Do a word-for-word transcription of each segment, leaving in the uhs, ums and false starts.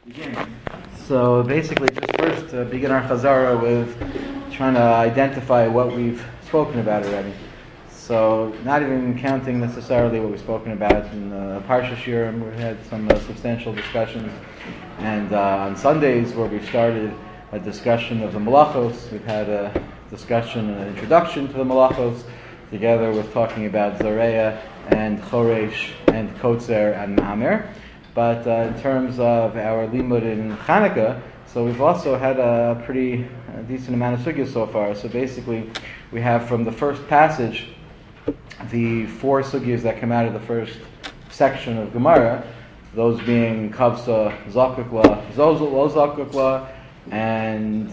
Begin. So basically, just first uh, begin our chazara with trying to identify what we've spoken about already. So not even counting necessarily what we've spoken about in uh, Parsha Shirim. We had some uh, substantial discussions, and uh, on Sundays where we've started a discussion of the Malachos, we've had a discussion, an introduction to the Malachos, together with talking about Zareya and Choresh and Kotzer and Amer. But uh, in terms of our limud in Chanukah, so we've also had a pretty uh, decent amount of sugyas so far. So basically, we have from the first passage the four sugyas that come out of the first section of Gemara, those being Kavsa, Zakukla, Zozel, Lo Zakukla, and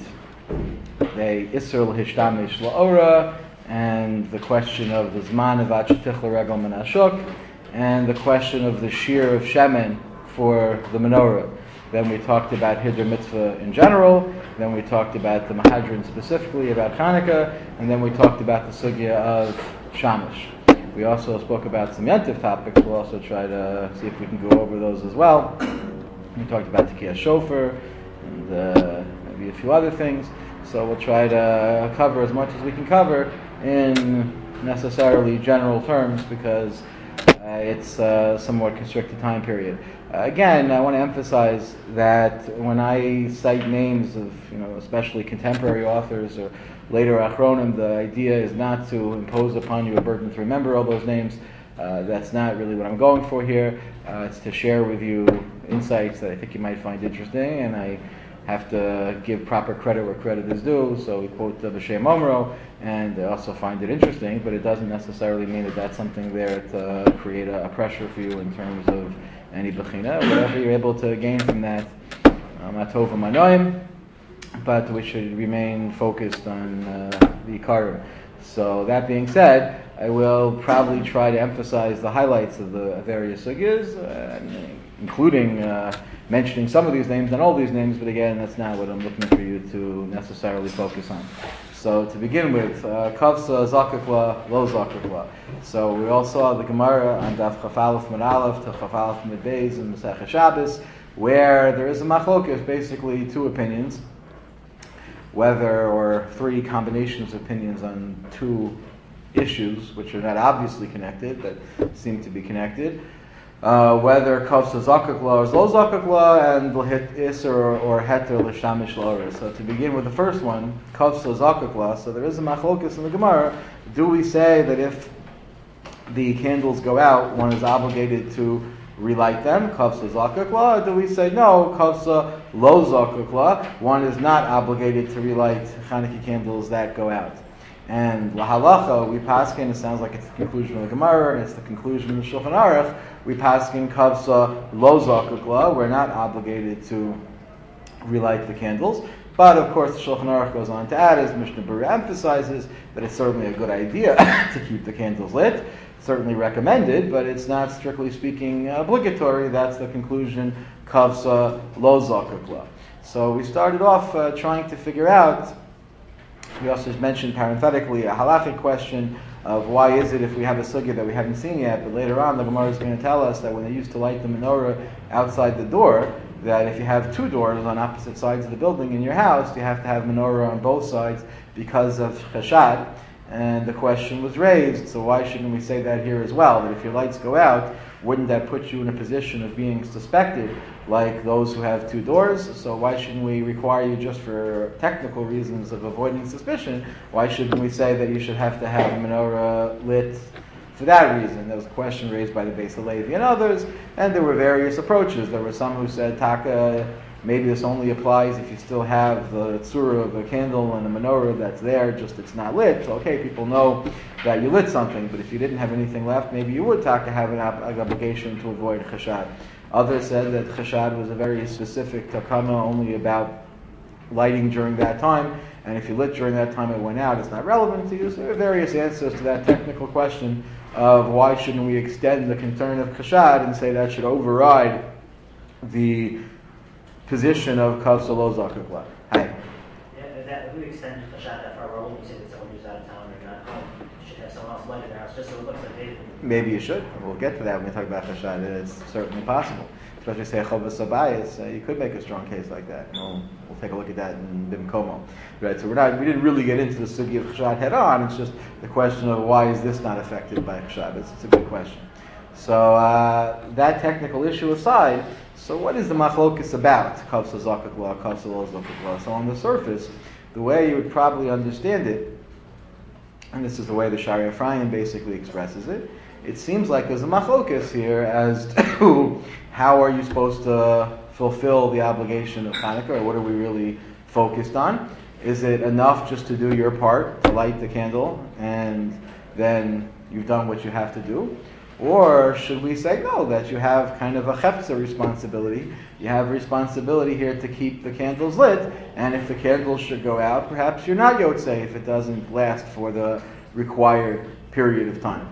the Isser L'Hishtamish La'ora, and the question of the Zman of Achatichla Regel Menashuk, and the question of the shear of Shemen for the menorah. Then we talked about Hiddur Mitzvah in general, then we talked about the Mahadran specifically, about Chanukah, and then we talked about the sugya of Shamash. We also spoke about some Yantiv topics. We'll also try to see if we can go over those as well. We talked about Tekiyah Shofar, and uh, maybe a few other things. So we'll try to cover as much as we can cover in necessarily general terms, because uh, it's a somewhat constricted time period. Uh, again, I want to emphasize that when I cite names of, you know, especially contemporary authors or later achronim, the idea is not to impose upon you a burden to remember all those names. Uh, that's not really what I'm going for here. Uh, it's to share with you insights that I think you might find interesting, and I have to give proper credit where credit is due. So we quote the B'Shem Omro, and I also find it interesting, but it doesn't necessarily mean that that's something there to create a, a pressure for you in terms of any bechina, whatever you're able to gain from that, matov manoim, but we should remain focused on uh, the ikarim. So that being said, I will probably try to emphasize the highlights of the various sugyas, uh, including uh, mentioning some of these names, not all these names, but again, that's not what I'm looking for you to necessarily focus on. So to begin with, Kavsa, Zakukla, Lo Zakukla. So we all saw the Gemara on Daf Chaf Aleph Mid Aleph to Chaf Aleph Mid Beis in Masechah Shabbos, where there is a machlokas, basically two opinions, whether, or three combinations of opinions on two issues, which are not obviously connected, but seem to be connected. Uh, whether Kavsa Zakukla is Lo Zakukla, and L'hit Isser or, or Heter L'shamish L'ora. So to begin with the first one, Kavsa Zakukla, so there is a machlokus in the Gemara. Do we say that if the candles go out, one is obligated to relight them, Kavsa Zakukla, or do we say no, Kavsa Lo Zakukla, one is not obligated to relight Chanukah candles that go out? And lahalacha, we paskin, it sounds like it's the conclusion of the Gemara, and it's the conclusion of the Shulchan Aruch, we paskin kavsa lo zakukla, we're not obligated to relight the candles. But of course the Shulchan Aruch goes on to add, as Mishnah Berurah emphasizes, that it's certainly a good idea to keep the candles lit, certainly recommended, but it's not strictly speaking obligatory. That's the conclusion, kavsa lo zakukla. So we started off uh, trying to figure out. We also just mentioned parenthetically a halachic question of why is it if we have a sugya that we haven't seen yet, but later on the Gemara is going to tell us that when they used to light the menorah outside the door, that if you have two doors on opposite sides of the building in your house, you have to have menorah on both sides because of chashad. And the question was raised, so why shouldn't we say that here as well? That if your lights go out, wouldn't that put you in a position of being suspected like those who have two doors? So why shouldn't we require you, just for technical reasons of avoiding suspicion, why shouldn't we say that you should have to have a menorah lit for that reason? That was a question raised by the Beis Halevi and others, and there were various approaches. There were some who said, Taka, maybe this only applies if you still have the tzura of a candle and a menorah that's there, just it's not lit. So okay, people know that you lit something, but if you didn't have anything left, maybe you would taka have an, ob- an obligation to avoid chashad. Others said that chashad was a very specific takana, only about lighting during that time, and if you lit during that time it went out, it's not relevant to you. So there are various answers to that technical question of why shouldn't we extend the concern of chashad and say that should override the position of Kavsa Lo Zakukla. Hi. Yeah, that, if we extend the shot that far, we're only saying that someone who's out of town or not home should have someone else light in their house, just so it looks like they. Maybe you should. We'll get to that when we talk about Chashad. It's certainly possible. especially say Chovas Abayis, uh, you could make a strong case like that. We'll, we'll take a look at that in Bimkomo. Right, so we're not, we didn't really get into the sugi of Chshad head on, it's just the question of why is this not affected by Chshad? It's, it's a good question. So uh, that technical issue aside, so what is the machlokes about? Kavsa zakak law, kavsa lo zakak law. So on the surface, the way you would probably understand it, and this is the way the Shari Ephraim basically expresses it, it seems like there's a machlokes here as to how are you supposed to fulfill the obligation of Hanukkah, or what are we really focused on? Is it enough just to do your part, to light the candle, and then you've done what you have to do? Or should we say, no, that you have kind of a chefza responsibility. You have a responsibility here to keep the candles lit, and if the candles should go out, perhaps you're not yotzei if it doesn't last for the required period of time.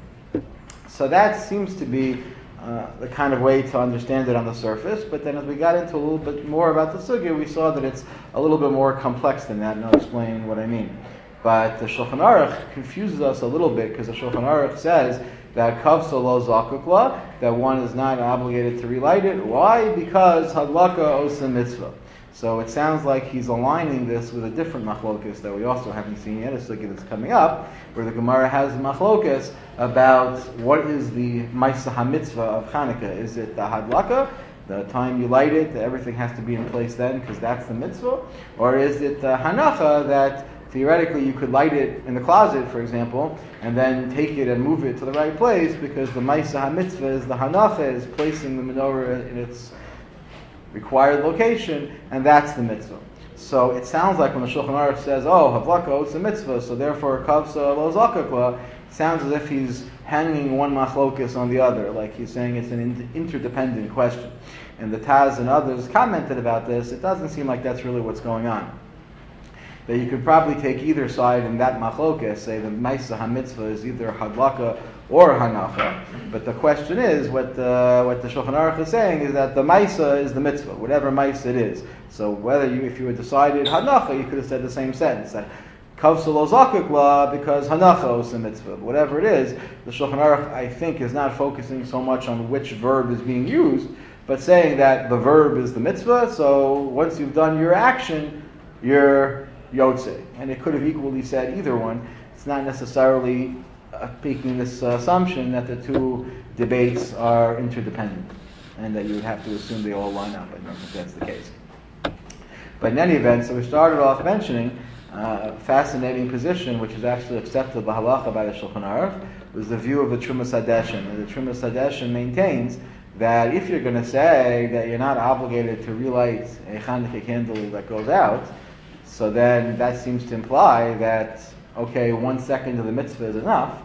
So that seems to be uh, the kind of way to understand it on the surface, but then as we got into a little bit more about the sugya, we saw that it's a little bit more complex than that, and I'll explain what I mean. But the Shulchan Aruch confuses us a little bit, because the Shulchan Aruch says that kavsa lo zakuk, that one is not obligated to relight it. Why? Because hadlaka osa mitzvah. So it sounds like he's aligning this with a different machlokas that we also haven't seen yet, a sugya that's coming up, where the Gemara has a machlokas about what is the ma'aseh hamitzvah of Chanukah. Is it the hadlaka, the time you light it, that everything has to be in place then because that's the mitzvah? Or is it the hanacha, that theoretically you could light it in the closet, for example, and then take it and move it to the right place, because the ma'aseh hamitzvah is the hanacha, is placing the menorah in its required location, and that's the mitzvah. So it sounds like when the Shulchan Aruch says, oh, havlaka, it's a mitzvah, so therefore kavsa lo zakakla, it sounds as if he's hanging one machlokas on the other, like he's saying it's an in- interdependent question. And the Taz and others commented about this. It doesn't seem like that's really what's going on. That you could probably take either side in that machlokas, say the ma'aseh hamitzvah is either hadlaka or hanacha. But the question is, what the, what the Shulchan Aruch is saying is that the ma'aseh is the mitzvah, whatever ma'aseh it is. So whether you, if you had decided hanacha, you could have said the same sentence, that kavsa lo zakuk la, because hanacha is the mitzvah. Whatever it is, the Shulchan Aruch, I think, is not focusing so much on which verb is being used, but saying that the verb is the mitzvah, so once you've done your action, you're Yotze. And it could have equally said either one. It's not necessarily uh, making this uh, assumption that the two debates are interdependent and that you would have to assume they all line up. I don't think that's the case. But in any event, so we started off mentioning uh, a fascinating position, which is actually accepted by halacha by the Shulchan Aruch, was the view of the Trumas Hadeshen. And the Trumas Hadeshen maintains that if you're going to say that you're not obligated to relight a Chanukah candle that goes out, so then that seems to imply that, okay, one second of the mitzvah is enough.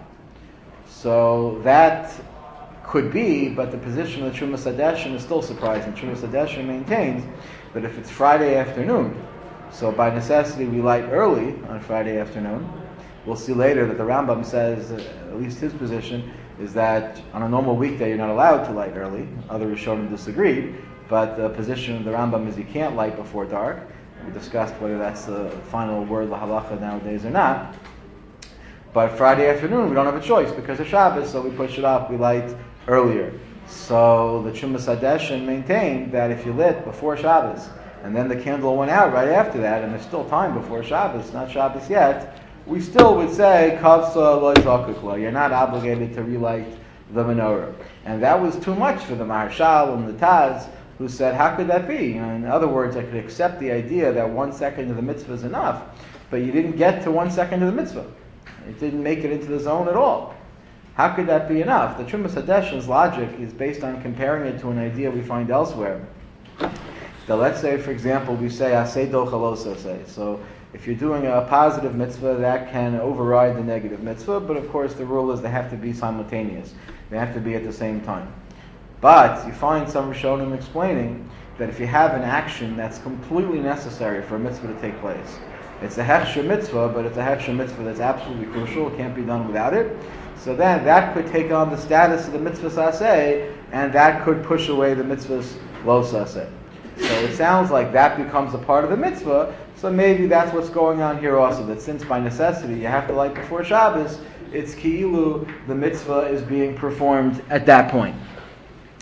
So that could be, but the position of the Trumas Hadeshen is still surprising. Trumas Hadeshen maintains that if it's Friday afternoon, so by necessity we light early on Friday afternoon. We'll see later that the Rambam says, uh, at least his position, is that on a normal weekday you're not allowed to light early. Other Rishonim disagreed, but the position of the Rambam is you can't light before dark. We discussed whether that's the final word, la halacha, nowadays or not. But Friday afternoon, we don't have a choice because of Shabbos, so we push it up, we light earlier. So the Trumas Hadeshen maintained that if you lit before Shabbos, and then the candle went out right after that, and there's still time before Shabbos, not Shabbos yet, we still would say, kavsa lo zakuk la, you're not obligated to relight the menorah. And that was too much for the Maharshal and the Taz, who said, how could that be? You know, in other words, I could accept the idea that one second of the mitzvah is enough, but you didn't get to one second of the mitzvah. It didn't make it into the zone at all. How could that be enough? The Trumas Hadeshen's logic is based on comparing it to an idea we find elsewhere. That let's say, for example, we say, aseh docha lo saseh. So if you're doing a positive mitzvah, that can override the negative mitzvah, but of course the rule is they have to be simultaneous. They have to be at the same time. But you find some Rishonim explaining that if you have an action that's completely necessary for a mitzvah to take place, it's a hechsher mitzvah, but it's a hechsher mitzvah that's absolutely crucial, it can't be done without it, so then that could take on the status of the mitzvah saseh, and that could push away the mitzvah's lo saseh. So it sounds like that becomes a part of the mitzvah, so maybe that's what's going on here also, that since by necessity you have to light before Shabbos, it's ki'ilu, the mitzvah is being performed at that point.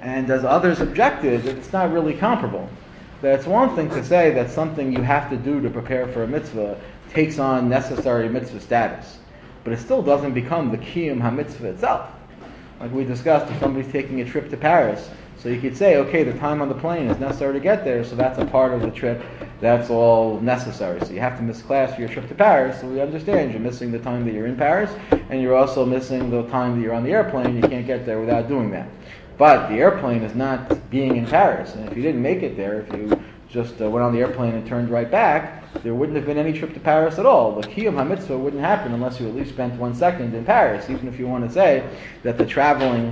And as others objected, that it's not really comparable. That it's one thing to say that something you have to do to prepare for a mitzvah takes on necessary mitzvah status, but it still doesn't become the kiyum ha-mitzvah itself. Like we discussed, if somebody's taking a trip to Paris, so you could say, okay, the time on the plane is necessary to get there, so that's a part of the trip, that's all necessary. So you have to miss class for your trip to Paris, so we understand you're missing the time that you're in Paris, and you're also missing the time that you're on the airplane, you can't get there without doing that. But the airplane is not being in Paris, and if you didn't make it there, if you just uh, went on the airplane and turned right back, there wouldn't have been any trip to Paris at all. The Kiyum HaMitzvah wouldn't happen unless you at least spent one second in Paris, even if you want to say that the traveling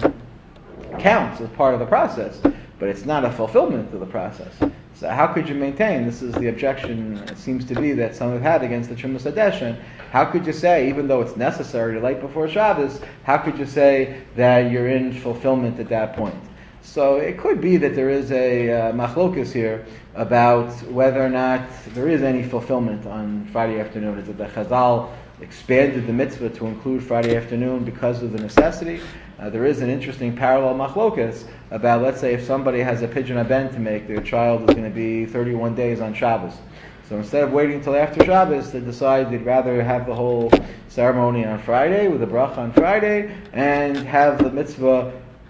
counts as part of the process, but it's not a fulfillment of the process. So how could you maintain, this is the objection it seems to be that some have had against the Trumas Hadeshen, how could you say, even though it's necessary to light before Shabbos, how could you say that you're in fulfillment at that point? So it could be that there is a uh, machlokus here about whether or not there is any fulfillment on Friday afternoon. Is it that Chazal expanded the mitzvah to include Friday afternoon because of the necessity? Uh, there is an interesting parallel machlokus about, let's say, if somebody has a pidyon haben to make, their child is going to be thirty-one days on Shabbos. So instead of waiting until after Shabbos, they decide they'd rather have the whole ceremony on Friday, with a bracha on Friday, and have the mitzvah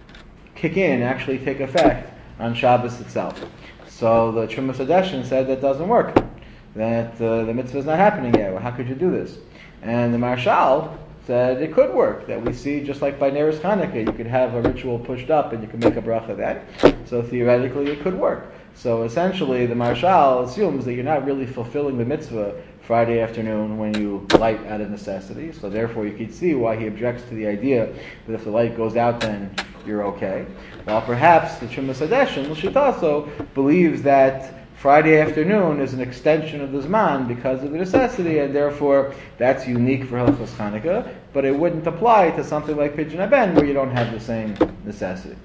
kick in, actually take effect on Shabbos itself. So the Trumas Hadeshen said that doesn't work, that uh, the mitzvah is not happening yet. Well, how could you do this? And the Marshal said it could work, that we see just like by Neres Chanukah, you could have a ritual pushed up and you could make a bracha then. So theoretically it could work. So essentially the Marshal assumes that you're not really fulfilling the mitzvah Friday afternoon when you light out of necessity. So therefore you could see why he objects to the idea that if the light goes out then you're okay. While perhaps the Trumas Hadeshen, L'shitaso, believes that Friday afternoon is an extension of the Zman because of the necessity, and therefore that's unique for Hilchos Chanukah, but it wouldn't apply to something like Pidyon Haben where you don't have the same necessity.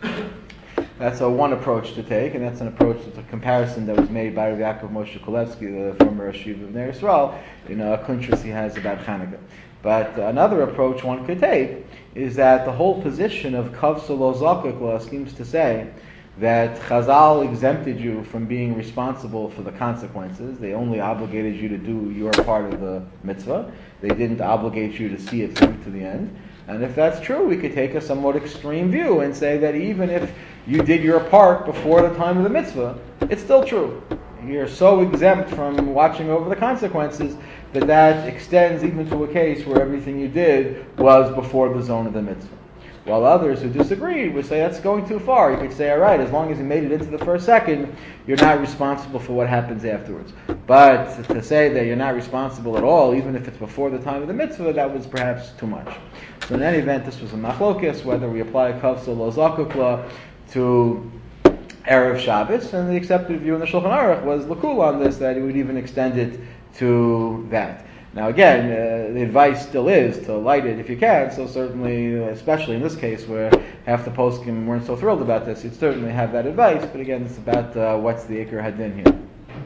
That's a one approach to take, and that's an approach, that's a comparison that was made by Rav Yaakov Moshe Kolevsky, the former Rosh Yeshiva of Ner Yisrael, in a kuntras he has about Chanukah. But another approach one could take is that the whole position of Kavsa Lo Zakuk seems to say that Chazal exempted you from being responsible for the consequences. They only obligated you to do your part of the mitzvah. They didn't obligate you to see it through to the end. And if that's true, we could take a somewhat extreme view and say that even if you did your part before the time of the mitzvah, it's still true. You're so exempt from watching over the consequences that that extends even to a case where everything you did was before the zone of the mitzvah. While others who disagreed would say that's going too far. You could say, all right, as long as you made it into the first second, you're not responsible for what happens afterwards. But to say that you're not responsible at all, even if it's before the time of the mitzvah, that was perhaps too much. So in any event, this was a machlokes, whether we apply Kavsa Lo Zakuk law to Erev Shabbos, and the accepted view in the Shulchan Aruch was Lakul on this, that he would even extend it to that. Now again, uh, the advice still is to light it if you can, so certainly, especially in this case where half the poskim weren't so thrilled about this, you'd certainly have that advice, but again, it's about uh, what's the Iker Hadin here.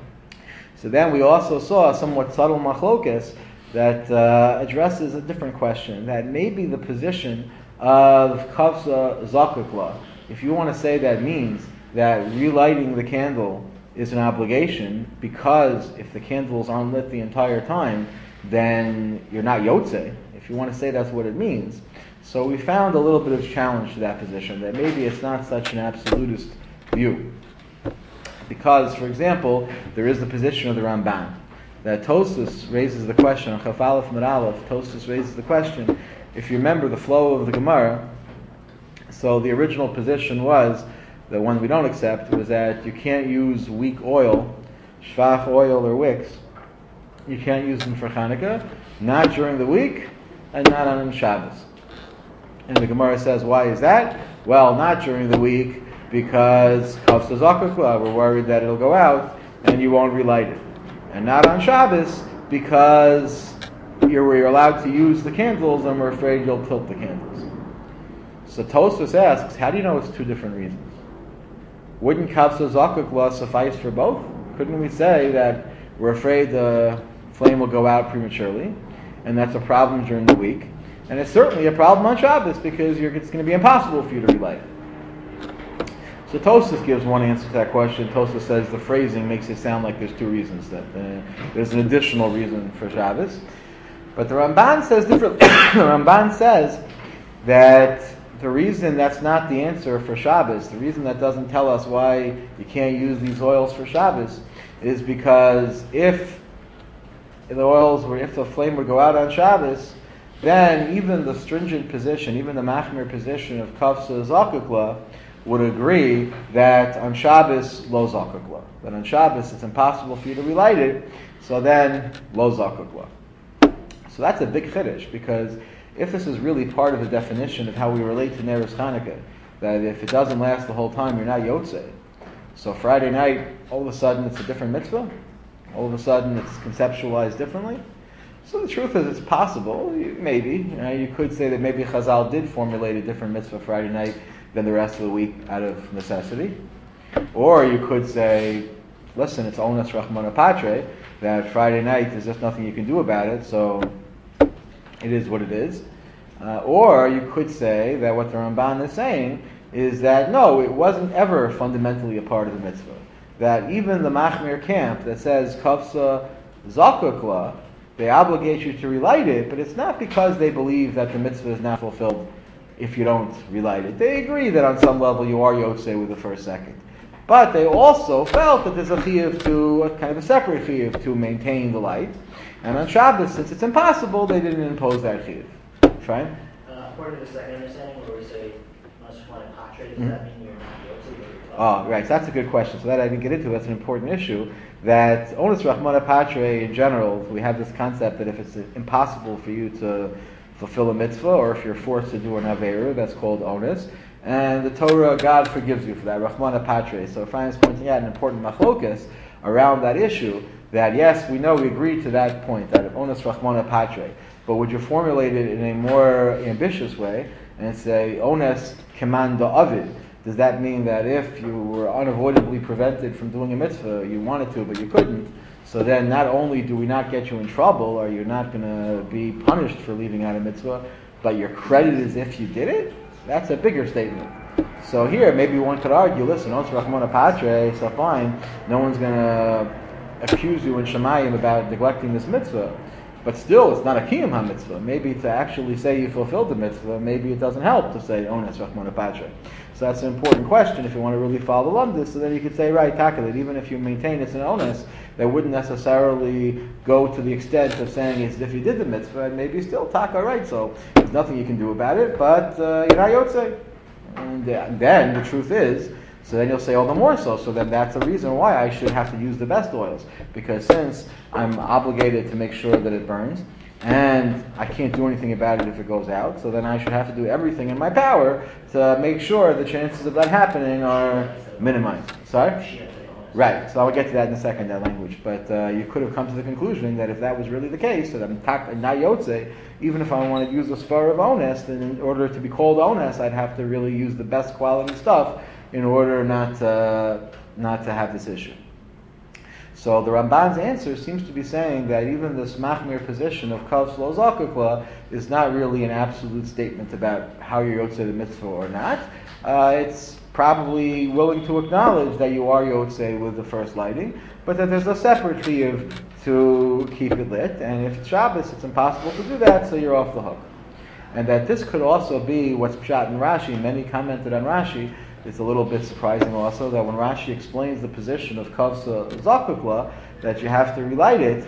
So then we also saw a somewhat subtle machlokes that uh, addresses a different question, that maybe the position of Kavsa Zakuk law, if you want to say that means that relighting the candle is an obligation, because if the candle is unlit the entire time, then you're not Yotze, if you want to say that's what it means. So we found a little bit of challenge to that position, that maybe it's not such an absolutist view. Because, for example, there is the position of the Ramban, that Tosfos raises the question, on Chaf Aleph Mid Aleph, Tosfos raises the question, if you remember the flow of the Gemara, so the original position was, the one we don't accept, was that you can't use weak oil, shvach oil or wicks, you can't use them for Chanukah, not during the week, and not on Shabbos. And the Gemara says, why is that? Well, not during the week, because Kavsa Zakuk law, we're worried that it'll go out, and you won't relight it. And not on Shabbos, because you're, you're allowed to use the candles, and we're afraid you'll tilt the candles. So Tosfos asks, how do you know it's two different reasons? Wouldn't Kavsa Zakuk law suffice for both? Couldn't we say that we're afraid the flame will go out prematurely, and that's a problem during the week, and it's certainly a problem on Shabbos because you're, it's going to be impossible for you to relight it. So Tosfos gives one answer to that question. Tosfos says the phrasing makes it sound like there's two reasons, that uh, there's an additional reason for Shabbos. But the Ramban says differently. The Ramban says that the reason that's not the answer for Shabbos, the reason that doesn't tell us why you can't use these oils for Shabbos, is because if the oils were, if the flame would go out on Shabbos, then even the stringent position, even the machmir position of Kafsa Zakukla would agree that on Shabbos, lo Zakukla. That on Shabbos it's impossible for you to relight it, so then lo Zakukla. So that's a big chiddush, because if this is really part of the definition of how we relate to Neros Chanukah, that if it doesn't last the whole time, you're not Yotzei. So Friday night, all of a sudden it's a different mitzvah? All of a sudden it's conceptualized differently? So the truth is it's possible, maybe. You know, you could say that maybe Chazal did formulate a different mitzvah Friday night than the rest of the week out of necessity. Or you could say, listen, it's Onas Rachmana Patre, that Friday night there's just nothing you can do about it, so it is what it is. Uh, or you could say that what the Ramban is saying is that no, it wasn't ever fundamentally a part of the mitzvah. That even the Machmir camp that says Kafsa Zakukla, they obligate you to relight it, but it's not because they believe that the mitzvah is not fulfilled if you don't relight it. They agree that on some level you are Yotzei with the first second. But they also felt that there's a chiyuv to, a kind of a separate chiyuv to maintain the light. And on Shabbos, since it's impossible, they didn't impose that chiyuv. Fine? Uh, according to the second understanding, where we say, unless you want to patre, does Mm-hmm. that mean you're not Yotzei? Oh, right. So that's a good question. So that I didn't get into. That's an important issue. That Onus Rachmana Patre in general, we have this concept that if it's impossible for you to fulfill a mitzvah, or if you're forced to do an averu, that's called onus. And the Torah, God forgives you for that. Rachmana Patre. So Ephraim is pointing out an important machlokas around that issue. That yes, we know we agree to that point that onus Rachmana Patre. But would you formulate it in a more ambitious way and say onus command avid? Does that mean that if you were unavoidably prevented from doing a mitzvah, you wanted to but you couldn't, so then not only do we not get you in trouble, or you're not going to be punished for leaving out a mitzvah, but you're credited as if you did it? That's a bigger statement. So here, maybe one could argue, listen, Os Rachmana Patre, so fine, no one's going to accuse you in Shemayim about neglecting this mitzvah. But still, it's not a kiyum ha-mitzvah. Maybe to actually say you fulfilled the mitzvah, maybe it doesn't help to say Ones Rachmana Patre. So that's an important question if you want to really follow the lumdus. So then you could say, right, taka, that even if you maintain it's an onus, that wouldn't necessarily go to the extent of saying it's as if you did the mitzvah, and maybe still taka, right? So there's nothing you can do about it, but uh, you're not yotzei. And then the truth is, so then you'll say all the more so. So then that's a reason why I should have to use the best oils. Because since I'm obligated to make sure that it burns, and I can't do anything about it if it goes out, so then I should have to do everything in my power to make sure the chances of that happening are minimized. Sorry? Right, so I'll get to that in a second, that language. But uh, you could have come to the conclusion that if that was really the case, that I'm tak- not yotze, even if I want to use the spar of ones, then in order to be called ones, I'd have to really use the best quality stuff in order not to, not to have this issue. So the Ramban's answer seems to be saying that even this machmir position of kav shlo zakukla is not really an absolute statement about how you're yotzei the mitzvah or not. Uh, it's probably willing to acknowledge that you are yotzei with the first lighting, but that there's a separate chiyuv to keep it lit, and if it's Shabbos, it's impossible to do that, so you're off the hook. And that this could also be what's pshat in Rashi. Many commented on Rashi. It's a little bit surprising also that when Rashi explains the position of kavsa zakukla, that you have to relight it.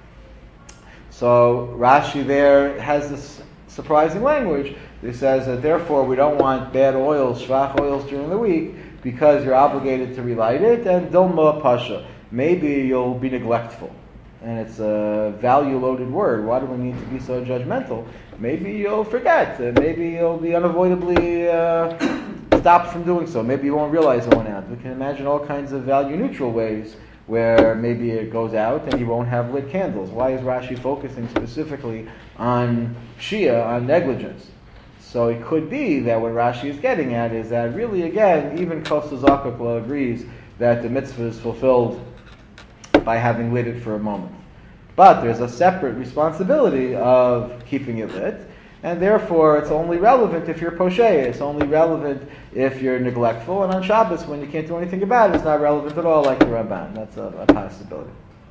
So Rashi there has this surprising language. It says that therefore we don't want bad oils, shvach oils during the week, because you're obligated to relight it, and dilma pasha. Maybe you'll be neglectful. And it's a value-loaded word. Why do we need to be so judgmental? Maybe you'll forget. Uh, maybe you'll be unavoidably uh, stopped from doing so. Maybe you won't realize it went out. We can imagine all kinds of value-neutral ways where maybe it goes out and you won't have lit candles. Why is Rashi focusing specifically on Shia, on negligence? So it could be that what Rashi is getting at is that really, again, even Kosta Zakukla agrees that the mitzvah is fulfilled by having lit it for a moment. But there's a separate responsibility of keeping it lit, and therefore it's only relevant if you're posheya. It's only relevant if you're neglectful, and on Shabbos, when you can't do anything about it, it's not relevant at all, like the Ramban. That's a, a possibility.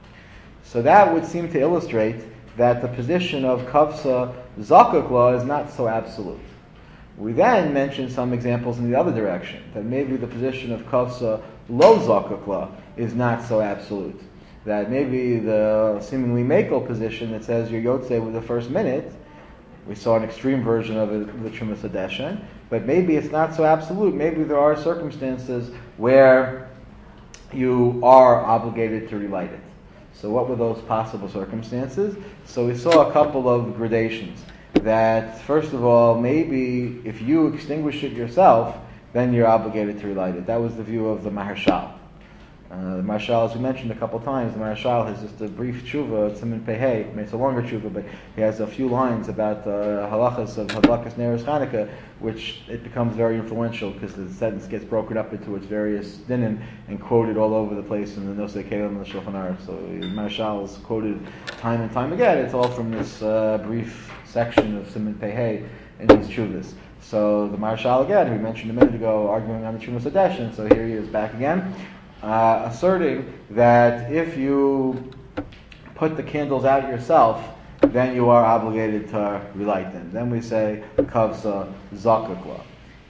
So that would seem to illustrate that the position of kavsa zakuk law is not so absolute. We then mentioned some examples in the other direction, that maybe the position of kavsa lo zakuk law is not so absolute. That maybe the seemingly makel position that says you're yotze with the first minute, we saw an extreme version of it, the Trumas Hadeshen, but maybe it's not so absolute. Maybe there are circumstances where you are obligated to relight it. So what were those possible circumstances? So we saw a couple of gradations. That, first of all, maybe if you extinguish it yourself, then you're obligated to relight it. That was the view of the Maharshal. Uh, the Maharshal, as we mentioned a couple times, the Maharshal has just a brief tshuva, it's Siman Pehei. I mean, it's a longer tshuva, but he has a few lines about the uh, halachas of Hadlakas Neros Chanukah, which it becomes very influential because the sentence gets broken up into its various dinim and quoted all over the place in the Nosei Kelim and the Shulchan Aruch. So the Maharshal is quoted time and time again. It's all from this uh, brief section of Siman Pehei in these tshuvas. So the Maharshal again, who we mentioned a minute ago, arguing on the Trumas Hadeshen, so here he is back again. Uh, asserting that if you put the candles out yourself, then you are obligated to relight them. Then we say kavsa zakuk law.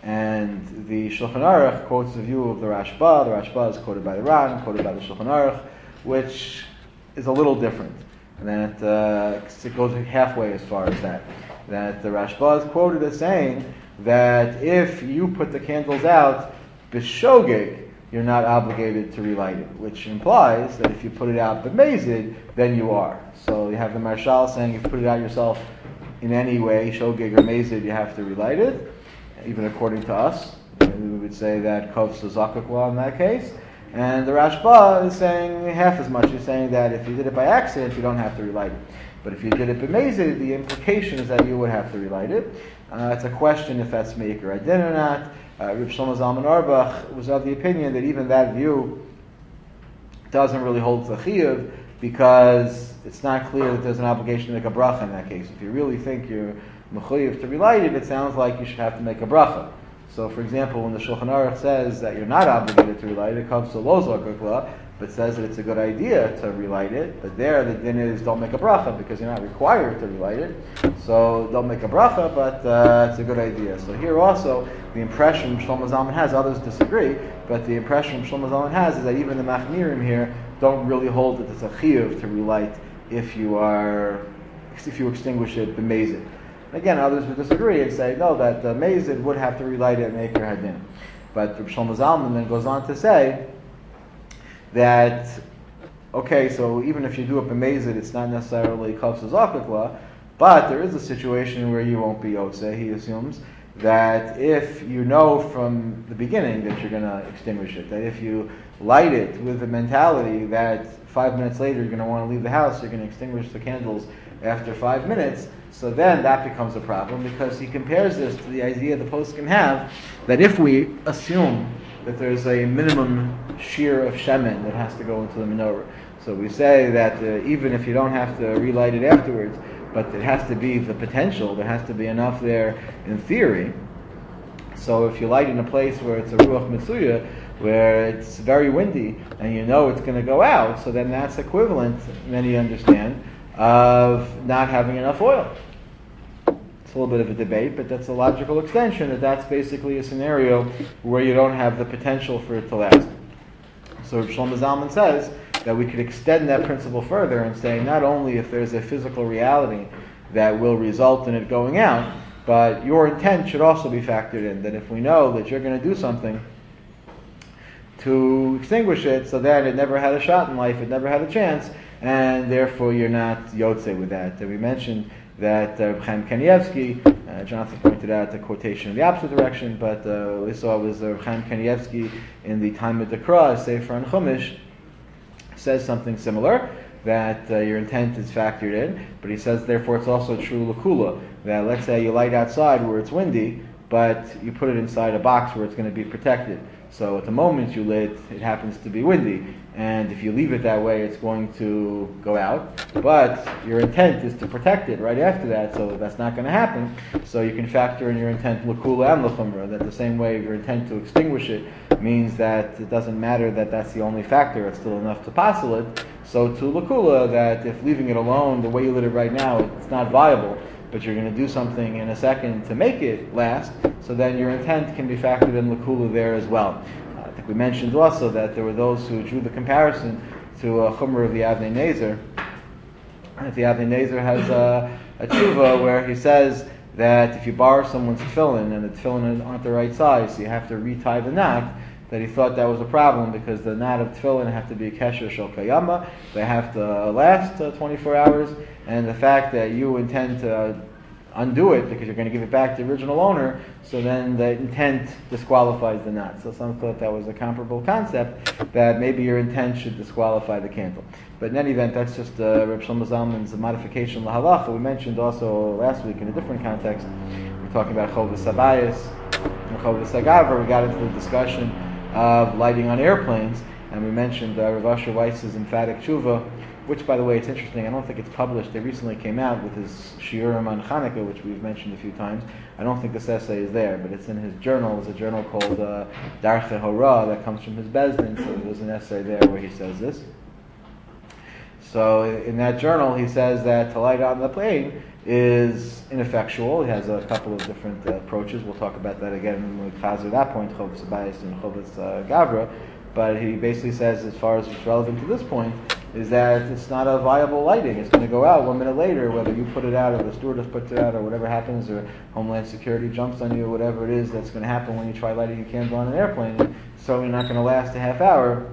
And the Shulchan Aruch quotes the view of the Rashba. The Rashba is quoted by the Ran, quoted by the Shulchan Aruch, which is a little different. And that uh, it goes halfway as far as that. That the Rashba is quoted as saying that if you put the candles out b'shogeg, you're not obligated to relight it, which implies that if you put it out b'mezid, then you are. So you have the Maharshal saying if you put it out yourself in any way, shogeg or mezid, you have to relight it. Even according to us, we would say that kavsa zakuk law in that case. And the Rashba is saying half as much. He's saying that if you did it by accident, you don't have to relight it. But if you did it b'mezid, the implication is that you would have to relight it. Uh, it's a question if that's meikar adin or not. Uh, Reb Shlomo Zalman Auerbach was of the opinion that even that view doesn't really hold to chiyuv because it's not clear that there's an obligation to make a bracha in that case. If you really think you're mechuyev to relight it, it sounds like you should have to make a bracha. So, for example, when the Shulchan Aruch says that you're not obligated to relight it, comes to lo zakuk law, but says that it's a good idea to relight it, but there the din is don't make a bracha because you're not required to relight it. So don't make a bracha, but uh, it's a good idea. So here also, the impression Shlomo Zalman has, others disagree, but the impression Shlomo Zalman has is that even the Machmirim here don't really hold that it's a chiyuv to relight if you are, if you extinguish it b'mezid. Again, others would disagree and say, no, that the mezid would have to relight it and make her hadin. But Shlomo Zalman then goes on to say that, okay, so even if you do it b'mezid, it's not necessarily kavsa zakuk law, but there is a situation where you won't be yotze. He assumes that if you know from the beginning that you're going to extinguish it, that if you light it with the mentality that five minutes later you're going to want to leave the house, you're going to extinguish the candles after five minutes, so then that becomes a problem because he compares this to the idea the poskim have that if we assume that there's a minimum shear of shemen that has to go into the menorah, so we say that uh, even if you don't have to relight it afterwards, but it has to be the potential, there has to be enough there in theory. So if you light in a place where it's a ruach mitzuya, where it's very windy, and you know it's going to go out, so then that's equivalent, many understand, of not having enough oil. It's a little bit of a debate, but that's a logical extension, that that's basically a scenario where you don't have the potential for it to last. So Shlomo Zalman says that we could extend that principle further and say not only if there's a physical reality that will result in it going out, but your intent should also be factored in, that if we know that you're going to do something to extinguish it so that it never had a shot in life, it never had a chance, and therefore you're not yotze with that. And we mentioned that uh, Chaim Kanievsky, uh, Jonathan pointed out the quotation in the opposite direction, but uh, we saw it was uh, Chaim Kanievsky in the Time of the Kra, Sefer and Chumash, says something similar, that uh, your intent is factored in, but he says therefore it's also true l'kula, that let's say you light outside where it's windy, but you put it inside a box where it's going to be protected. So at the moment you lit, it happens to be windy, and if you leave it that way, it's going to go out. But your intent is to protect it right after that, so that's not going to happen. So you can factor in your intent l'kula and l'chumra. That the same way your intent to extinguish it means that it doesn't matter that that's the only factor; it's still enough to passel it. So to l'kula, that if leaving it alone the way you lit it right now, it's not viable, but you're going to do something in a second to make it last, so then your intent can be factored in l'kula there as well. Uh, I think we mentioned also that there were those who drew the comparison to a chumrah of the Avnei Nezer. And the Avnei Nezer has a, a tshuva where he says that if you borrow someone's tefillin and the tefillin aren't the right size, so you have to retie the knot, that he thought that was a problem because the knot of tefillin have to be kesher shel kayama, they have to last uh, twenty-four hours, and the fact that you intend to uh, undo it because you're going to give it back to the original owner, so then the intent disqualifies the knot. So some thought that was a comparable concept, that maybe your intent should disqualify the candle. But in any event, that's just uh, Reb Shlomo Zalman's modification lahalacha. We mentioned also last week in a different context, we're talking about Chovos Habayis and Chovos Hagavra. We got into the discussion of lighting on airplanes, and we mentioned uh, Rav Asher Weiss's emphatic tshuva, which, by the way, it's interesting, I don't think it's published. They recently came out with his Shiurim on Hanukkah, which we've mentioned a few times. I don't think this essay is there, but it's in his journal. It's a journal called uh, Darchei Hora that comes from his Bezdin, so there's an essay there where he says this. So in that journal, he says that to light on the plane is ineffectual. He has a couple of different uh, approaches. We'll talk about that again when we chazer that point, Chovos Habayis and Chovos uh, Gavra. But he basically says, as far as what's relevant to this point, is that it's not a viable lighting. It's going to go out one minute later, whether you put it out or the stewardess puts it out or whatever happens, or Homeland Security jumps on you, or whatever it is that's going to happen when you try lighting a candle on an airplane. It's certainly not going to last a half hour.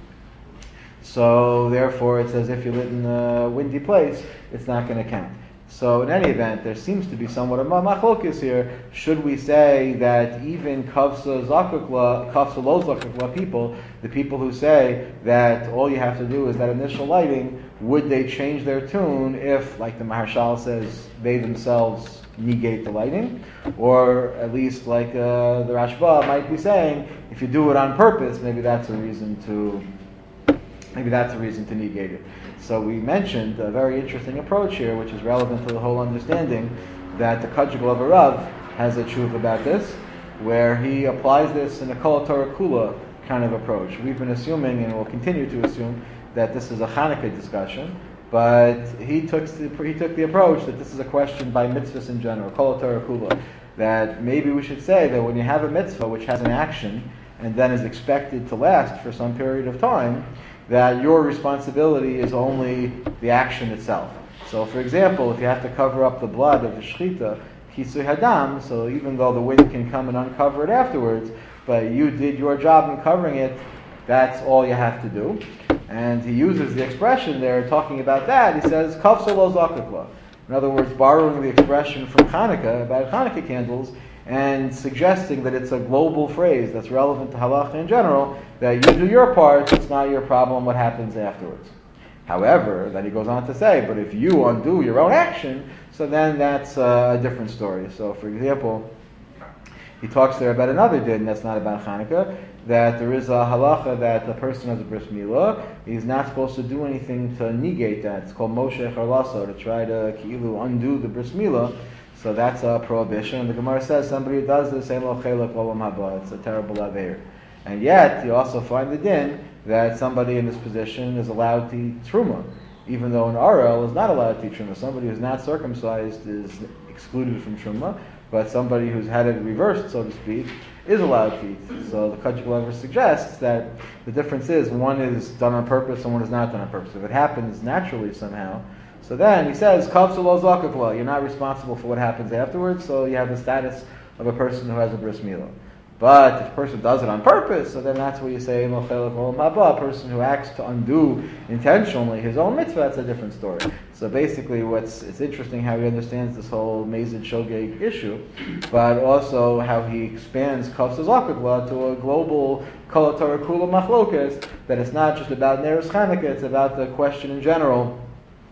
So therefore, it's as if you lit in a windy place. It's not going to count. So in any event, there seems to be somewhat of a machlokes here. Should we say that even kavsa zakukla, kavsa lo zakukla people, the people who say that all you have to do is that initial lighting, would they change their tune if, like the Maharshal says, they themselves negate the lighting? Or at least like uh, the Rashba might be saying, if you do it on purpose, maybe that's a reason to maybe that's a reason to negate it. So we mentioned a very interesting approach here, which is relevant to the whole understanding that the Kajigol of a Rav has a tshuva about this, where he applies this in a Kol Torah Kula kind of approach. We've been assuming, and will continue to assume, that this is a Hanukkah discussion, but he took the, he took the approach that this is a question by mitzvahs in general, Kol Torah Kula, that maybe we should say that when you have a mitzvah which has an action and then is expected to last for some period of time, that your responsibility is only the action itself. So, for example, if you have to cover up the blood of the shechita, kisui hadam, so even though the wind can come and uncover it afterwards, but you did your job in covering it, that's all you have to do. And he uses the expression there, talking about that, he says, kavsa lo zakukla. In other words, borrowing the expression from Hanukkah, about Hanukkah candles, and suggesting that it's a global phrase that's relevant to halacha in general, that you do your part, it's not your problem what happens afterwards. However, then he goes on to say, but if you undo your own action, so then that's uh, a different story. So, for example, he talks there about another din that's not about Hanukkah, that there is a halacha that a person has a bris milah, he's not supposed to do anything to negate that. It's called Moshe Charlaso, to try to ki'ilu undo the bris milah. So that's a prohibition. And the Gemara says somebody who does this, ein lo chelek l'olam haba. It's a terrible aveir. And yet, you also find the din that somebody in this position is allowed to eat truma, even though an Arel is not allowed to eat truma. Somebody who's not circumcised is excluded from truma, but somebody who's had it reversed, so to speak, is allowed to eat. So the Kajigol suggests that the difference is one is done on purpose and one is not done on purpose. If it happens naturally somehow, so then he says, kavsa lo zakukla, you're not responsible for what happens afterwards, so you have the status of a person who has a bris milah. But if a person does it on purpose, so then that's what you say, a person who acts to undo intentionally his own mitzvah, that's a different story. So basically what's it's interesting how he understands this whole Mazid Shogeg issue, but also how he expands kavsa zakukla to a global Kol Torah Kula Machlokas, that it's not just about Neros Chanukah, it's about the question in general.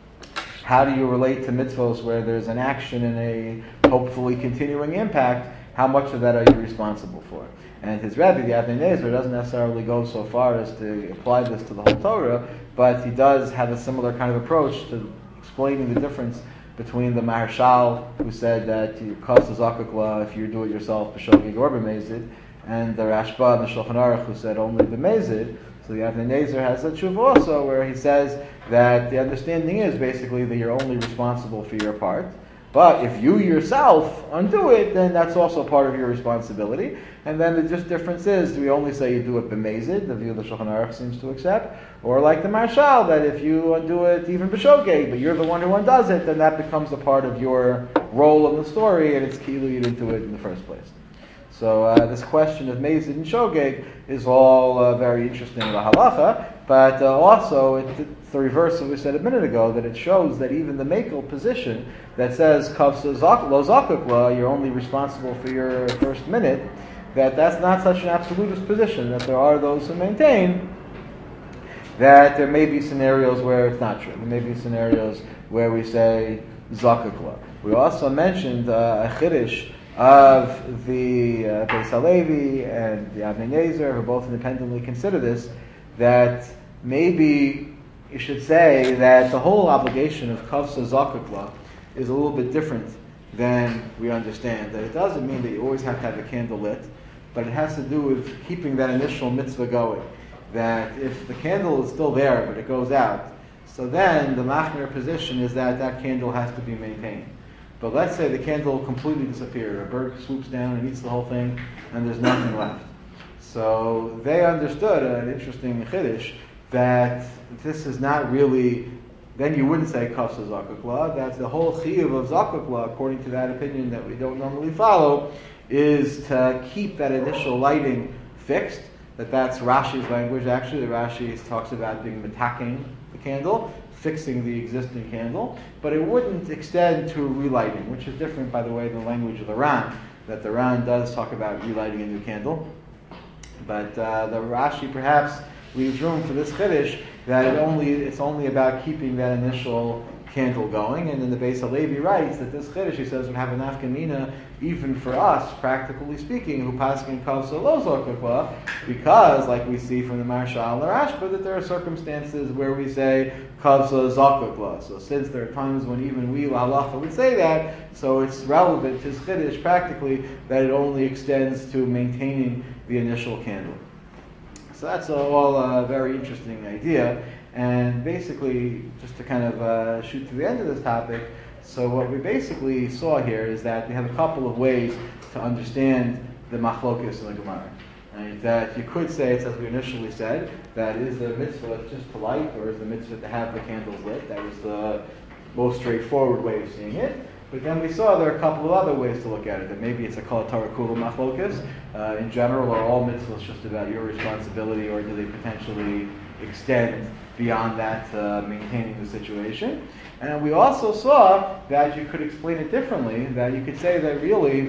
How do you relate to mitzvos where there's an action and a hopefully continuing impact, how much of that are you responsible for? And his Rebbe, the Avnei Nezer, doesn't necessarily go so far as to apply this to the whole Torah, but he does have a similar kind of approach to explaining the difference between the Maharshal, who said that you cost a zakakla if you do it yourself, b'shogig or b'mezid, and the Rashba and the Shulchan Aruch, who said only b'mezid. So the Avnei Nezer has a tshuva also, where he says that the understanding is basically that you're only responsible for your part. But if you yourself undo it, then that's also part of your responsibility. And then the just difference is, do we only say you do it b'mezid, the view the Shulchan Aruch seems to accept, or like the Marshal, that if you undo it even b'shogeg, but you're the one who undoes it, then that becomes a part of your role in the story, and it's kilu you didn't do it in the first place. So uh, this question of mezid and shogeg is all uh, very interesting in the halacha, but uh, also it, it's the reverse of what we said a minute ago, that it shows that even the makel position that says kavsa lo zakukla, you're only responsible for your first minute, that that's not such an absolutist position, that there are those who maintain that there may be scenarios where it's not true. There may be scenarios where we say zakukla. We also mentioned uh, a chiddush of the uh, Beis Halevi and the Avnei Nezer, who both independently consider this, that maybe you should say that the whole obligation of kavsa zakukla is a little bit different than we understand. That it doesn't mean that you always have to have a candle lit, but it has to do with keeping that initial mitzvah going. That if the candle is still there, but it goes out, so then the machmir position is that that candle has to be maintained. But let's say the candle completely disappeared, a bird swoops down and eats the whole thing, and there's nothing left. So they understood an interesting chiddush, that this is not really, then you wouldn't say kafsa zakukla, that the whole chiyuv of zakukla, according to that opinion that we don't normally follow, is to keep that initial lighting fixed, that that's Rashi's language. Actually, the Rashi talks about being metaking the candle, fixing the existing candle, but it wouldn't extend to relighting, which is different, by the way, than the language of the Ran, that the Ran does talk about relighting a new candle. But uh, the Rashi perhaps leaves room for this chiddush that it only it's only about keeping that initial candle going, and then the Beis Halevi writes that this chiddush, he says, would have an nafkamina even for us, practically speaking, who paskin kavsa lo zakukla, because, like we see from the Marshal and the Rashba, that there are circumstances where we say kavsa zakukla. So since there are times when even we, la halacha, would say that, so it's relevant to this chiddush practically that it only extends to maintaining the initial candle. So that's all a very interesting idea. And basically, just to kind of uh, shoot to the end of this topic, so what we basically saw here is that we have a couple of ways to understand the machlokes in the Gemara. Right? That you could say, it's as we initially said, that is the mitzvah just to light, or is the mitzvah to have the candles lit? That was the most straightforward way of seeing it. But then we saw there are a couple of other ways to look at it. That maybe it's a kol Torah kula machlokes. Uh, in general, are all mitzvahs just about your responsibility, or do they potentially extend beyond that, uh, maintaining the situation? And we also saw that you could explain it differently, that you could say that really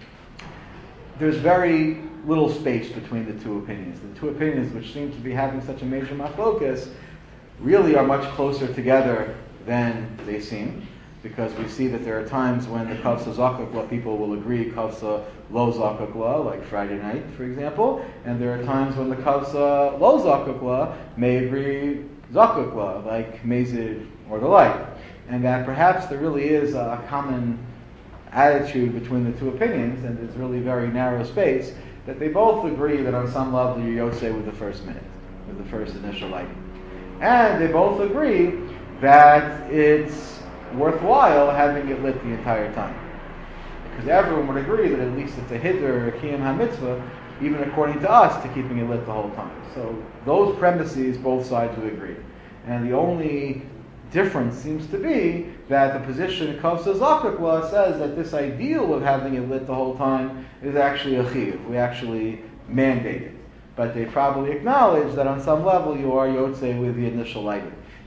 there's very little space between the two opinions. The two opinions, which seem to be having such a major machlokes, really are much closer together than they seem, because we see that there are times when the kavsa zakukla people will agree kavsa lo zakukla, like Friday night, for example, and there are times when the kavsa lo zakukla may agree zakukla, like mezid or the like, and that perhaps there really is a common attitude between the two opinions, and there's really very narrow space, that they both agree that on some level you're yotze with the first minute, with the first initial lighting. And they both agree that it's worthwhile having it lit the entire time. Because everyone would agree that at least it's a hiddur, a kiyam ha-mitzvah, even according to us, to keeping it lit the whole time. So those premises, both sides would agree. And the only difference seems to be that the position of kavsa zakukla says that this ideal of having it lit the whole time is actually a chiyuv. We actually mandate it. But they probably acknowledge that on some level you are yotze with the initial lighting.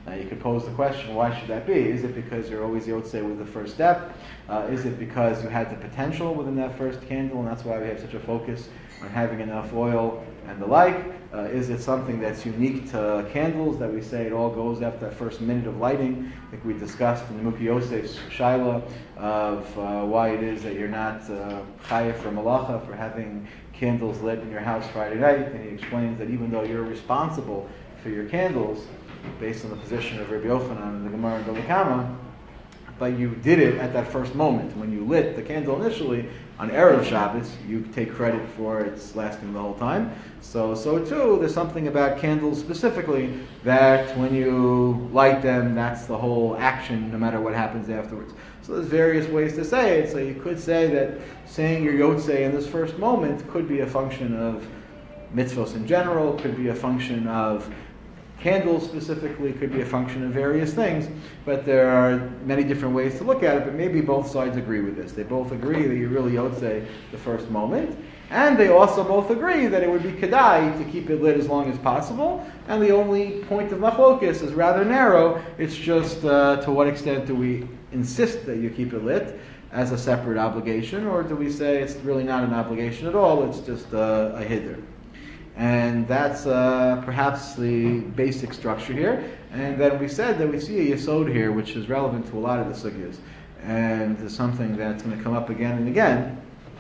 Now you could pose the question, why should that be? Is it because you're always Yotzei with the first step? Uh, is it because you had the potential within that first candle, and that's why we have such a focus on having enough oil and the like? Uh, is it something that's unique to candles, that we say it all goes after that first minute of lighting? I think we discussed in the Muki Yosef's Shaila of uh, why it is that you're not uh, chayav for malacha for having candles lit in your house Friday night, and he explains that even though you're responsible for your candles, based on the position of Rabbi Yochanan and the Gemara and Bava Kama, but you did it at that first moment. When you lit the candle initially on Erev Shabbos, you take credit for its lasting the whole time. So, so too, there's something about candles specifically that when you light them, that's the whole action, no matter what happens afterwards. So there's various ways to say it. So you could say that saying your Yotzei in this first moment could be a function of mitzvos in general, could be a function of candles specifically, could be a function of various things, but there are many different ways to look at it, but maybe both sides agree with this. They both agree that you really Yotzei the first moment, and they also both agree that it would be kedai to keep it lit as long as possible, and the only point of machlokus is rather narrow. It's just uh, to what extent do we insist that you keep it lit as a separate obligation, or do we say it's really not an obligation at all, it's just uh, a hiddur? And that's uh, perhaps the basic structure here. And then we said that we see a yesod here, which is relevant to a lot of the sugyas, and is something that's going to come up again and again,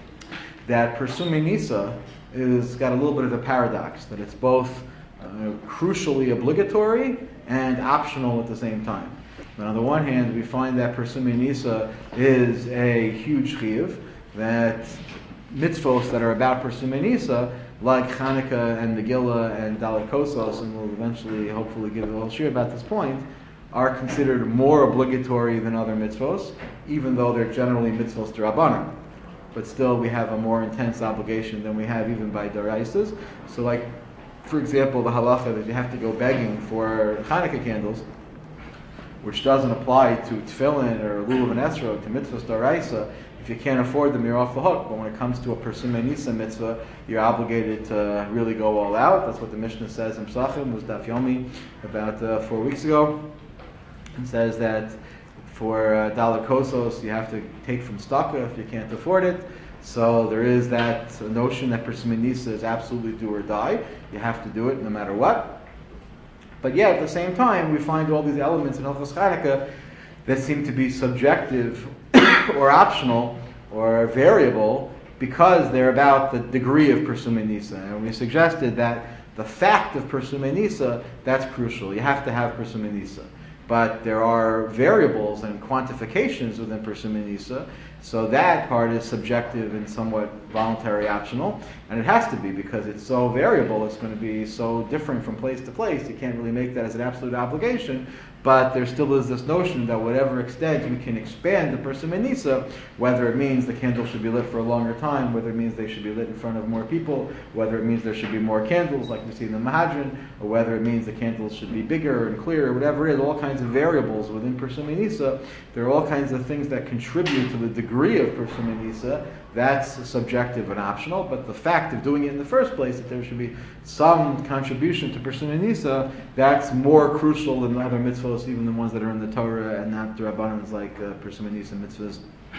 that Persumei Nisa is got a little bit of a paradox, that it's both uh, crucially obligatory and optional at the same time. But on the one hand, we find that Persumei Nisa is a huge chiyuv, that mitzvos that are about Persumei Nisa, like Chanukah and Megillah and Dalet Kosos, and we'll eventually hopefully give a little shir about this point, are considered more obligatory than other mitzvos, even though they're generally mitzvos d'Rabbanan. But still we have a more intense obligation than we have even by Daraisas. So like, for example, the halacha that you have to go begging for Chanukah candles, which doesn't apply to tefillin or lulav and esrog, to mitzvahs d'Oraisa. If you can't afford them, you're off the hook. But when it comes to a Persumei Nisa mitzvah, you're obligated to really go all out. That's what the Mishnah says in Psachim, was Daf Yomi about uh, four weeks ago. It says that for uh, Dalet Kosos, you have to take from Staka if you can't afford it. So there is that notion that Persumei Nisa is absolutely do or die. You have to do it no matter what. But yet, at the same time, we find all these elements in Hilchos Chanukah that seem to be subjective or optional or variable because they're about the degree of Persumei Nisa. And we suggested that the fact of Persumei Nisa, that's crucial. You have to have Persumei Nisa. But there are variables and quantifications within Persumei Nisa, so that part is subjective and somewhat voluntary optional. And it has to be because it's so variable, it's going to be so different from place to place. You can't really make that as an absolute obligation. But there still is this notion that whatever extent you can expand the Persumei Nisa, whether it means the candle should be lit for a longer time, whether it means they should be lit in front of more people, whether it means there should be more candles like we see in the Mahadran, or whether it means the candles should be bigger and clearer, whatever it is, all kinds of variables within Persumei Nisa. There are all kinds of things that contribute to the degree of Persumei Nisa. That's subjective and optional, but the fact of doing it in the first place, that there should be some contribution to Persumei Nisa, that's more crucial than other mitzvahs, even the ones that are in the Torah and not the Rabbanans like uh, Persumei Nisa mitzvahs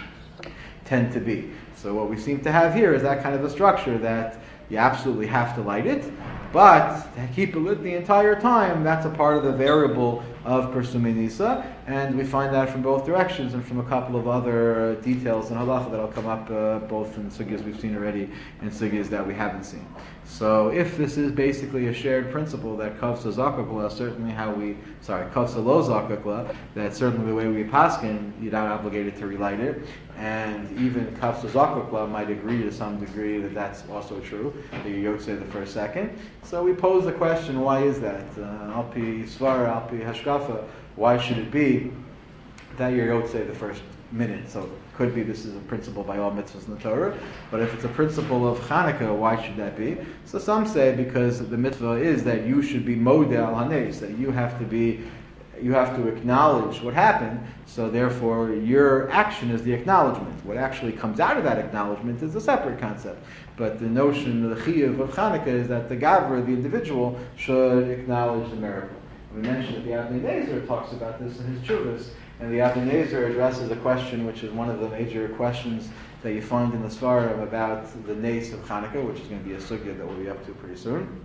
tend to be. So what we seem to have here is that kind of a structure that you absolutely have to light it, but to keep it lit the entire time, that's a part of the variable of Persumei Nisa, and we find that from both directions and from a couple of other uh, details in halacha that'll come up uh, both in sugyas we've seen already and sugyas that we haven't seen. So if this is basically a shared principle that kavsa zakakla, certainly how we, sorry, kavsa lo zakakla, that's certainly the way we paskin, you're not obligated to relight it, and even kavsa zakakla might agree to some degree that that's also true, that you yotzei the first second. So we pose the question, why is that? Uh, al pi svara, al pi hashkafa, why should it be that you're yotzei the first minute? So could be this is a principle by all mitzvahs in the Torah, but if it's a principle of Chanukah, why should that be? So some say because the mitzvah is that you should be modeh al hanes, that you have to be, you have to acknowledge what happened, so therefore your action is the acknowledgement. What actually comes out of that acknowledgement is a separate concept. But the notion, the chiyuv of Chanukah is that the gavra, the individual, should acknowledge the miracle. We mentioned that the Avnei Nezer talks about this in his Chuvas, and the Avnei Nezer addresses a question which is one of the major questions that you find in the Svarim about the Nes of Chanukah, which is going to be a sugya that we'll be up to pretty soon.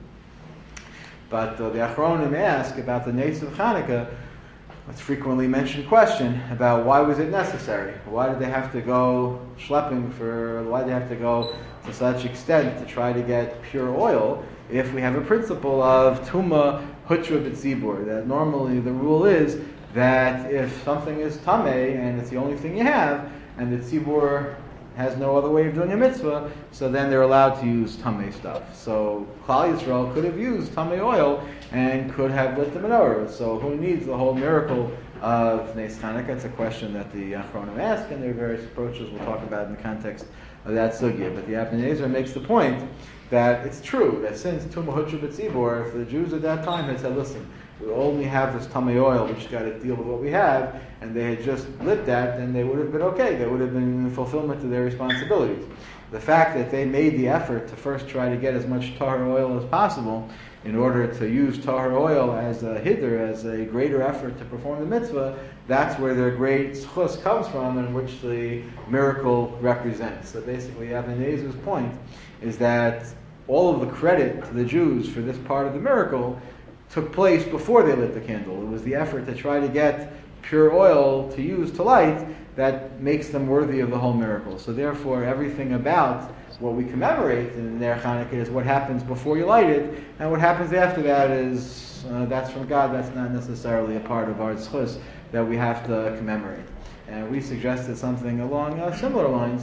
But uh, the Achronim ask about the Nes of Chanukah, it's a frequently mentioned question about why was it necessary? Why did they have to go schlepping for, why did they have to go to such extent to try to get pure oil if we have a principle of Tuma Hutra B'tzibur, that normally the rule is that if something is Tameh and it's the only thing you have, and the Tzibur has no other way of doing a mitzvah, so then they're allowed to use Tameh stuff. So Klal Yisrael could have used Tameh oil and could have lit the menorah. So who needs the whole miracle of Nes Chanukah? It's a question that the Achronim ask, and there are various approaches we'll talk about in the context of that sugya. But the Avnei Nezer makes the point that it's true that since Tumah Hutra B'tzibur, if the Jews at that time had said, listen, we only have this Tameh oil, we just got to deal with what we have, and they had just lit that, then they would have been okay. They would have been in fulfillment of their responsibilities. The fact that they made the effort to first try to get as much Tahar oil as possible in order to use Tahar oil as a hiddur, as a greater effort to perform the mitzvah, that's where their great schus comes from, and which the miracle represents. So basically, Avnei Nezer's point is that all of the credit to the Jews for this part of the miracle took place before they lit the candle. It was the effort to try to get pure oil to use to light that makes them worthy of the whole miracle. So therefore, everything about what we commemorate in Ner Chanukah is what happens before you light it, and what happens after that is, uh, that's from God, that's not necessarily a part of our tzchus that we have to commemorate. And we suggested something along uh, similar lines,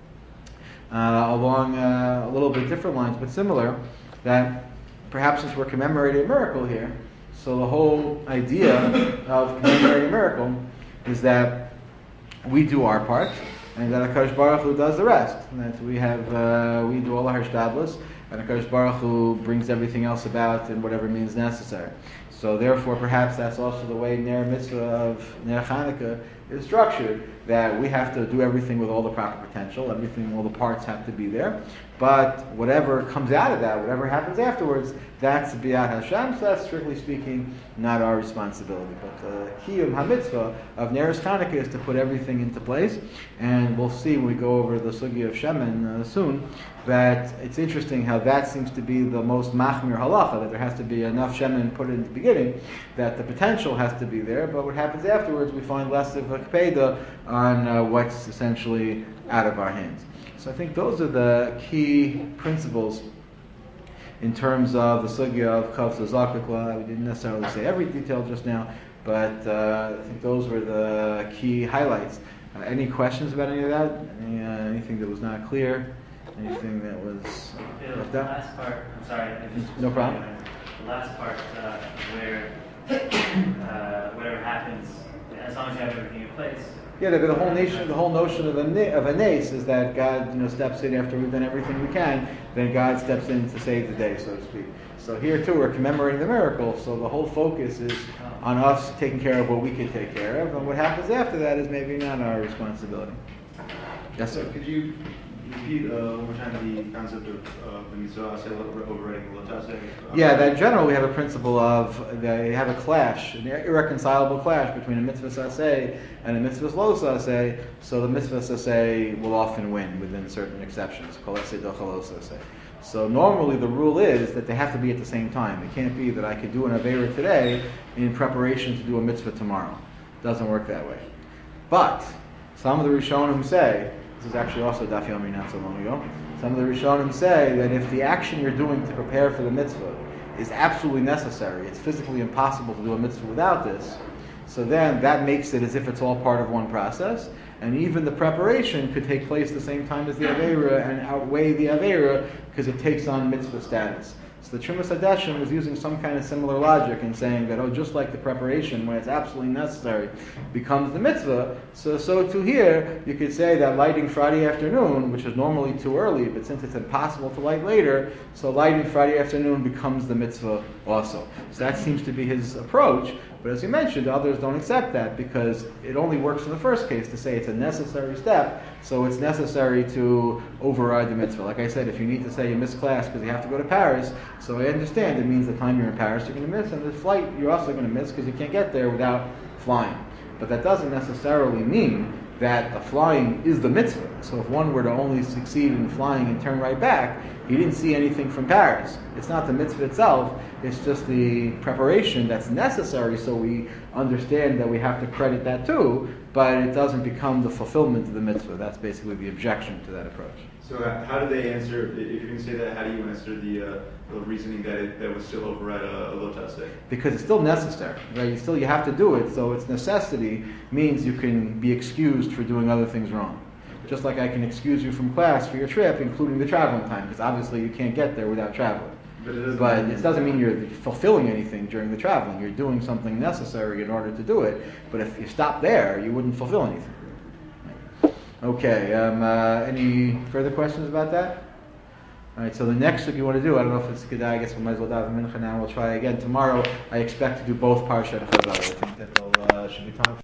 uh, along uh, a little bit different lines, but similar, that perhaps since we're commemorating a miracle here, so the whole idea of commemorating a miracle is that we do our part, and that HaKadosh Baruch Hu does the rest. And that we have, uh, we do all our shtadlus, and HaKadosh Baruch Hu brings everything else about in whatever means necessary. So therefore, perhaps that's also the way Ner Mitzvah of Ner Chanukah is structured, that we have to do everything with all the proper potential, everything, all the parts have to be there. But whatever comes out of that, whatever happens afterwards, that's B'yad Hashem, so that's strictly speaking not our responsibility. But the Kiyum HaMitzvah of Ner Chanukah is to put everything into place, and we'll see when we go over the Sugi of Shemen uh, soon, that it's interesting how that seems to be the most machmir halacha, that there has to be enough Shemen put in the beginning, that the potential has to be there, but what happens afterwards, we find less of a kpeda on uh, what's essentially out of our hands. So I think those are the key principles in terms of the sugya of Kav Zakakla. We didn't necessarily say every detail just now, but uh, I think those were the key highlights. Uh, any questions about any of that? Any, uh, anything that was not clear? Anything that was Bill, left the out? last part, I'm sorry. I just- No problem. The last part uh, where uh, whatever happens, as long as you have everything in place. Yeah, the, the whole nation, the whole notion of a ne- of a nace is that God, you know, steps in after we've done everything we can. Then God steps in to save the day, so to speak. So here too, we're commemorating the miracle. So the whole focus is on us taking care of what we can take care of, and what happens after that is maybe not our responsibility. Yes, sir. So could you repeat uh, one more time the concept of uh, the mitzvah say overriding the lotase? Yeah, that in general we have a principle of they have a clash, an irreconcilable clash between a mitzvah saseh and a mitzvah lo saseh. So the mitzvah saseh will often win within certain exceptions. So normally the rule is that they have to be at the same time. It can't be that I could do an avera today in preparation to do a mitzvah tomorrow. It doesn't work that way. But some of the Rishonim say, this is actually also Daf Yomi not so long ago, some of the Rishonim say that if the action you're doing to prepare for the mitzvah is absolutely necessary, it's physically impossible to do a mitzvah without this, so then that makes it as if it's all part of one process, and even the preparation could take place at the same time as the Aveira and outweigh the Aveira because it takes on mitzvah status. So the Trumas Hadeshim was using some kind of similar logic in saying that, oh, just like the preparation, when it's absolutely necessary, becomes the mitzvah, so so too here, you could say that lighting Friday afternoon, which is normally too early, but since it's impossible to light later, so lighting Friday afternoon becomes the mitzvah also. So that seems to be his approach, But as you mentioned, others don't accept that because it only works in the first case to say it's a necessary step, so it's necessary to override the mitzvah. Like I said, if you need to say you miss class because you have to go to Paris, so I understand it means the time you're in Paris you're going to miss, and the flight you're also going to miss because you can't get there without flying. But that doesn't necessarily mean that the flying is the mitzvah. So if one were to only succeed in flying and turn right back, he didn't see anything from Paris. It's not the mitzvah itself, it's just the preparation that's necessary, so we understand that we have to credit that too, but it doesn't become the fulfillment of the mitzvah. That's basically the objection to that approach. So uh, how do they answer, if you're going to say that, how do you answer the, uh, the reasoning that it that would still override a, a lotas day? Because it's still necessary, right? You still you have to do it, so its necessity means you can be excused for doing other things wrong. Just like I can excuse you from class for your trip, including the traveling time, because obviously you can't get there without traveling. But it doesn't, But it doesn't mean you're fulfilling anything during the traveling. You're doing something necessary in order to do it. But if you stop there, you wouldn't fulfill anything. Okay, um, uh, any further questions about that? All right, so the next thing you want to do, I don't know if it's good, I guess we might as well dive in mincha now. We'll try again tomorrow. I expect to do both Parshat Chazar. I think that uh, should be time.